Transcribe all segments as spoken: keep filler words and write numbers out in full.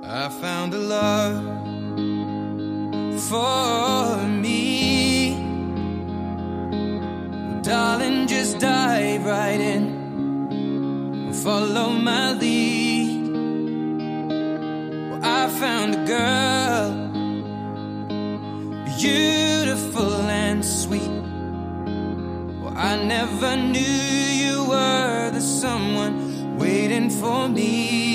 I found a love for me. Well, darling, just dive right in and follow my lead. Well, I found a girl, beautiful and sweet. Well, I never knew you were the someone waiting for me.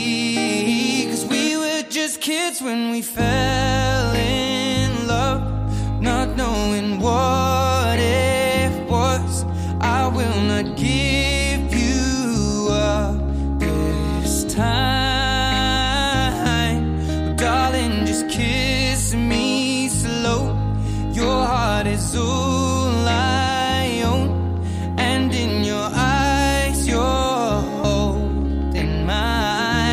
Just kids when we fell in love, not knowing what it was. I will not give you up this time. Oh, darling, just kiss me slow. Your heart is all I own, and in your eyes you're holding mine.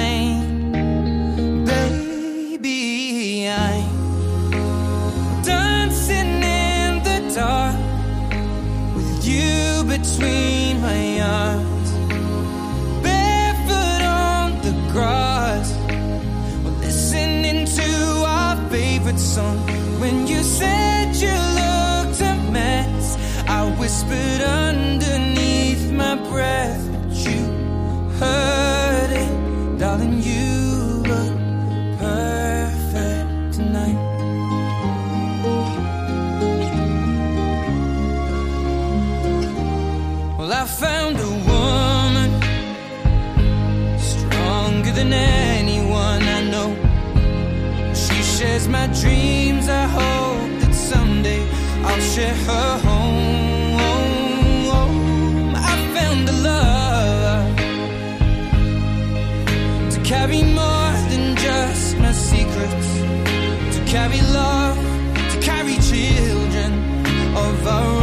Between my arms, barefoot on the grass, we're listening to our favorite song. When you said you looked a mess, I whispered underneath my breath, but you heard it, darling. You look perfect tonight. I found a woman stronger than anyone I know. She shares my dreams. I hope that someday I'll share her home. I found a love to carry more than just my secrets, to carry love, to carry children of our own.